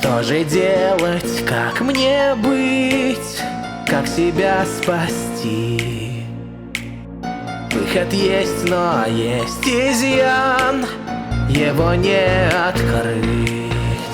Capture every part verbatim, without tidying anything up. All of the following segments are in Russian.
Что же делать, как мне быть, как себя спасти? Выход есть, но есть изъян, его не открыть.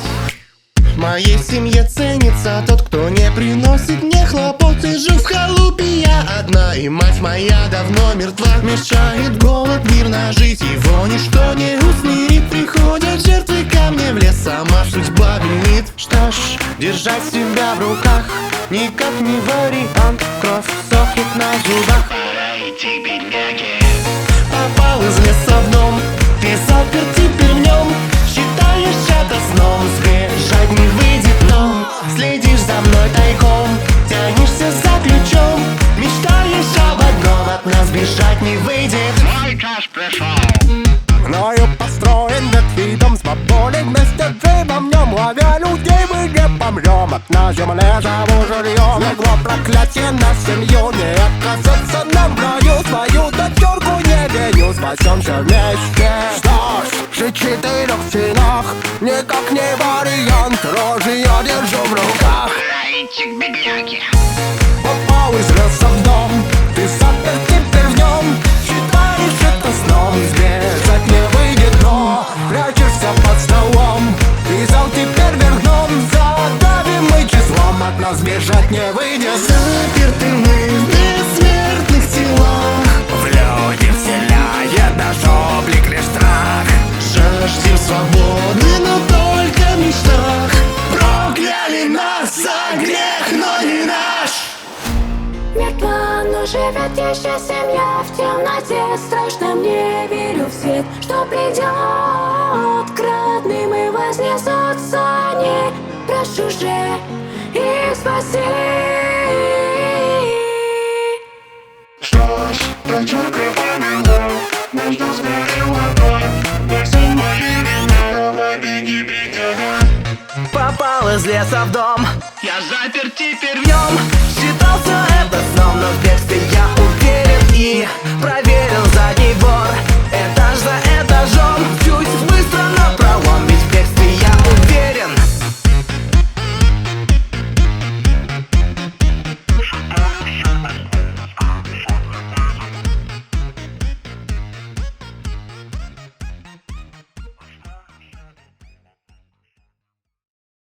В моей семье ценится тот, кто не приносит мне хлопот. И жив в халупе я одна, и мать моя давно мертва. Мешает голод мирно жить, его ничто не усмирит. Приходят жертвы ко мне в лес, сама судьба винит. Что ж, держать себя в руках никак не вариант. Кровь сохнет на зубах. Пора идти, бедняги. Попал из леса в дом, ты запер теперь в нем. Считаешь это сном, сбежать не выйдет, но следишь за мной тайком, тянешься за ключом, мечтаешь об одном, от нас бежать не выйдет. Мой час пришел. Мною построен ветхий дом, свободен вместе живем в нем. Ловя людей мы не помрем, от на земле зову жильем. Легло проклятие на семью, не отказаться нам в раю. Свою дочурку не виню, спасемся вместе. Что ж, при четырех стенах никак не вариант, рожи я держу в руках. Пора идти к бедняге. Попал из леса в дом, ты запер теперь в нем. Считаешь это сном, сбежать не выйдет, но прячешься под столом. И зал теперь вверх дном, задавимый числом, от нас бежать не выйдет. Заперты мы в бессмертных телах, В люди вселяет наш облик лишь страх. жаждем свободы, но только в мечтах. Прокляли нас за грех, но не наш. Мертва, но живет еще семья в темноте. Страшно мне, верю в свет, что придет к родным и вознесутся они. Прошу же и спаси. Что ж, дочурка помогла, между сгорел огонь. Не сын моей вины, давай беги, бедняга. Попал из леса в дом, Я запер теперь в нем считался это сном, но в бегстве